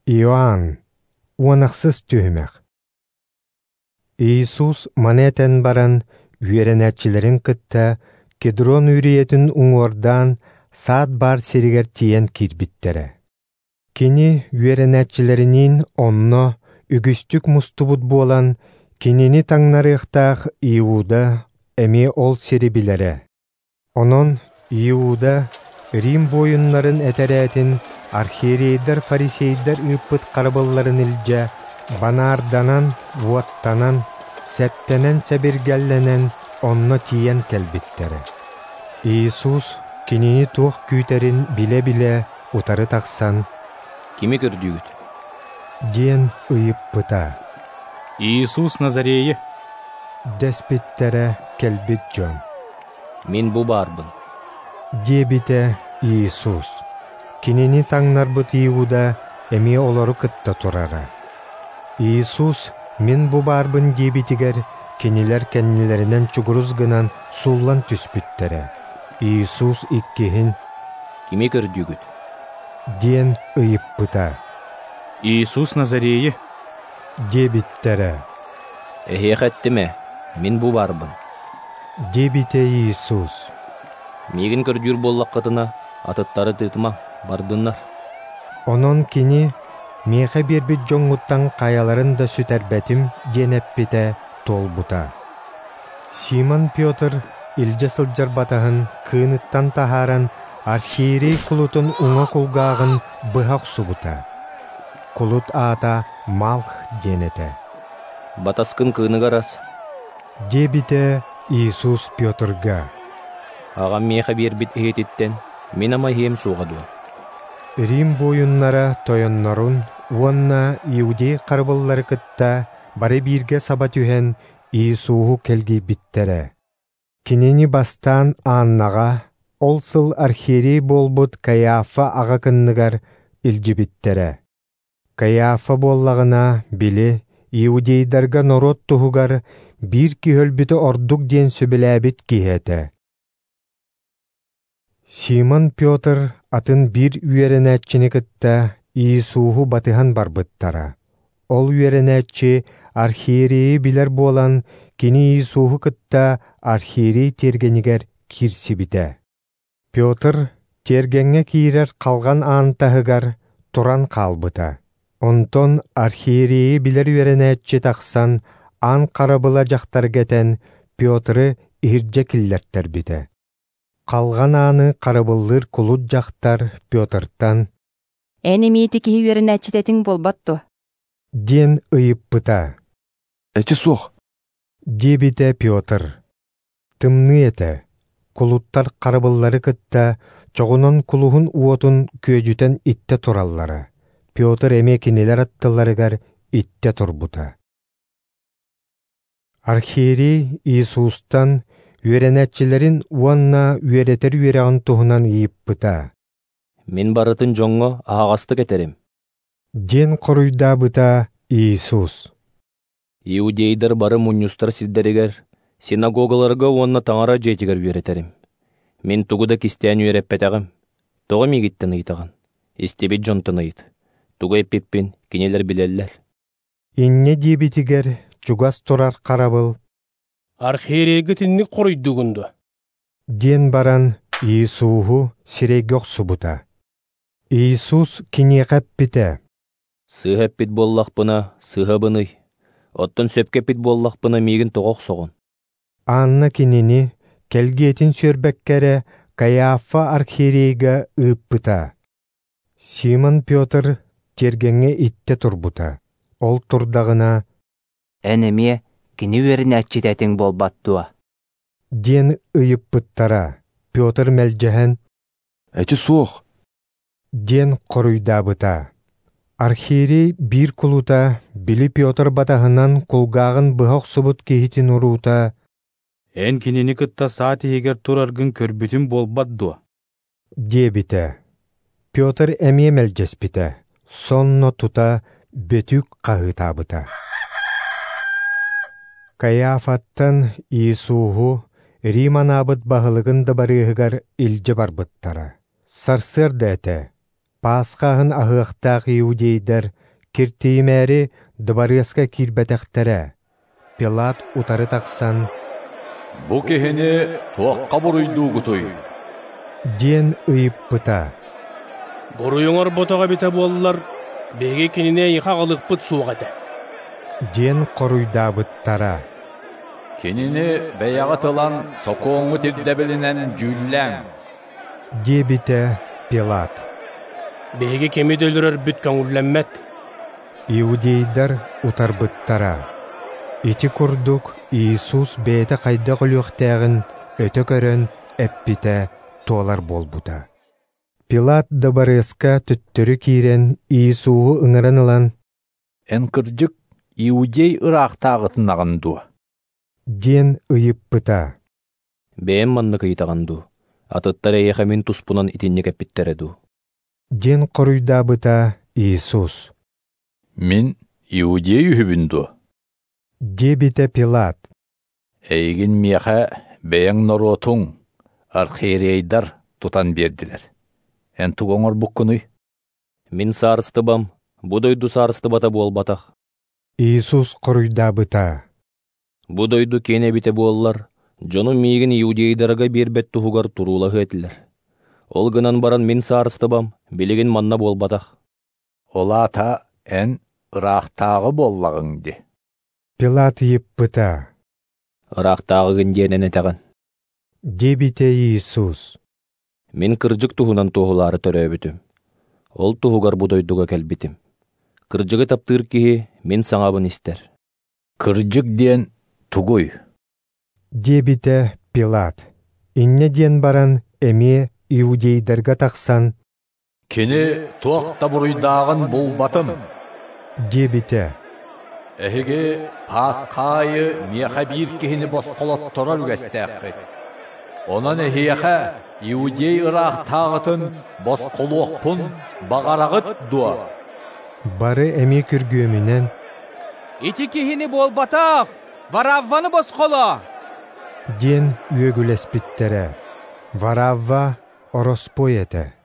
Иоанн, уанақсыз түйімек. Иисус манетен баран үйеренәтчілерін кытта Кедрон үриетін уңордан саат бар серигер тиен кирбиттере. Кини үйеренәтчілерінін онно үгістік мустубут болан кинини таңнарықтақ Иуда эми ол серибилere. Онон Иуда Рим бойынларын әтәрәтін архиерейдер фарисейдер ыппыт қарабылларын илже банарданан, уаттанан, сәптенен сәбіргәлленен онно тиен кәлбіттере. Иисус кинини туох күйтерін биле-биле утары тақсан. Кими көрдүйгіт? Ден ыйыппыта. Иисус Назарейі. Деспиттере кәлбит жон. Мен бұ барбын. Дебите Иисус. Кинини таңнарбыт Иуда эми олору кытта турара. Иисус мен бұ барбын дебитигер кинилер кәннилерінен чугуруз гынан суллан түспүттере. Иисус иккихин. Кими көрдүйгіт? Ден ыйыппыта. Иисус Назарейі. Дебиттере. Эхеқеттіме, мен бұ барбын. Дебите Иисус. Мегін көрдүйір боллаққытына атыттары тытыма бардыннар. Онон кини меха бербит жоңуттан каяларын да сүтәрбәтим денеппите толбута. Симон Петр илже сылжар батахын кыныттан тахаран архиерей кулутун уңа кулгағын быхақ субута. Кулут ата Малх денете. Батаскын кыныгарас. Дебите Иисус Петрга. Ағам меха бербит ehetiттен мен ама хем суғаду. Рим бойыннара тойоннорун уанна Иудей қарбыллары кытта бары бирге сабат үхен Иисуху келги биттере. Кинени бастан аннаға олсыл архиерей болбут Каяфа аға кынныгар илжи биттере. Каяфа боллағына били Иудейдарга норот тухугар бир кихөлбіті ордук ден сөбіләбіт кихете. Симон Петр атын бир үйеренәтчіні кытта Иисуху батыхан барбыттара. Ол үйеренәтчі архиерейі билер болан кини Иисуху кытта архиерей тергенігер кирси бите. Петр тергенге кирер қалған антахыгар туран қалбыта. Онтон архиерейі билер үйеренәтчі тақсан ан қарабыла жақтар кетен Петры ирже киллерттер бите. Қалған аны қарабыллыр кулут жақтар Петртан. Әнемейті кихи үйеренәтчететің болбатту. Ден ыйыппыта. Эчи суох. Дебите Петр. Тымны ете. Кулуттар қарабыллары кытта чоғунан кулуғын уотун көжүтен итте тураллары. Петр эме кинелер аттыларыгар итте турбута. Архиерей Иисустан үйеренәтчілерін уанна үйеретер үйереген туғынан иіппыта. Мен барытын жоңго ағасты кетерім. Ден құруйда бұта Иисус. Иудейдер бары мунюстар сиддерігер, синагогаларга уанна таңара жетігер үйеретерім. Мен тугуда кистян үйереппетағым. Тоғы мегіттен ыйтаған. Истебет жонтын ыйт. Туга еппеппен кенелер билеллер. Инне дебитигер чугас турар қарабыл. Архиерейгі тінні құруйдығынды. Ден баран Иисуху сирегоқ субута. Иисус кинеқап бите. Сыхаппит боллақпына сыхабыны. Оттын сөпкеппит боллақпына мегін тоғақ соғын. Анна кинени келгетін сөрбәккәрі Каяфа архиерейга ыппыта. Симон Петр тергенге итте турбута. Ол турдағына Әнеме кини үйеренәтчететің болбаттуа. Ден ыйыппыттара. Петр мәлжәһән. Эчи суох. Ден құруйдабыта. Архиерей бир кулута били Петр батахынан кулгағын бұхақ субут кейтін ұрута. Эн кинени кытта саат егер тураргын көрбүтін болбадду. Дебите. Петр әме мәлжәспите. Сонно тута бөтүк қағытабыта. Каяфаттан Иисуху Риман абыт бағылығын да барығығар илже барбыттара. Сарсыр дәті. Пасхаһын аһыахтаах иудейдер киртиимээри дыбарыаска киирбэтэхтэрэ. Пилат утары тахсан: «Бу киһини туаққа буруйдуугутуй» диэн ыйыппыта. Буруюңар ботаға бите буоллар, беги кинине иха алыкпыт суuгата. диэн коруйдаабыттара. «Кинини бэйаға тылан сокооңу тирдебилинен жүлләң» диэбите Пилат. Беги кеми дөлөрөр бүт каңурлэммет. Иудейдер утарбыттара. Ити курдук Иисус бэйэтэ хайда голуохтаагын өтө көрөн эппите туолар болбута. Пилат дабарыска түттүрү киирен Иисугу ыңыран ылан: «Эн кырдьык иудей ыраахтаагытынаган дуа» диэн ыйыппыта. Бээн манны кыйтаганду. Атыттар эйэхэ мин туспунан итинник эппиттереду. диэн коруйдаабыта Иисус. «Мин иудей үһүбүн дуа» диэбите Пилат. «Эйгин миэхэ бэйэң нороотуң архиерейдар тутан бердилер. Эн тугоңор буккунуй» Мин саарыстыбам, бу дойду саарыстыбата буолбатах. Иисус коруйдаабыта. Бу дойду кене бите буоллар, жону миигин иудейдарга биэрбет туһугар туруулаһы этилэр. Ол гынан баран мин саарыстыбам, билигин манна буолбатах. «Олаата эн ыраахтаагы боллагың» ди. Пилат йыппыта. Ыраахтаагы гиндиэнен этэгэн. диэбите Иисус. Мин кырдьык туһунан туһулаары төрөөбүтүм. Ол туһугар бу дойдуга келбитим. Кырдьыгы таптыыр киһи мин саҥабын истер. «Кырдьык диэн тугуй» диэбите Пилат. Инне диэн баран эмиэ иудейдерге тахсан: «Кини туақта буруйдаагын булбатым» диэбите. «Эһиги Пасхайы миэхэ биир киһини босқолотторор үгэстээххи. Онан эһиэхэ иудей ыраахтаагытын босқолуохпун бағарагыт дуа» Бары эми күргүөмүнен: Ити киһини буолбатах, Варавваны босқоло. диэн үөгүлэспиттерэ. Варавва ороспой этэ.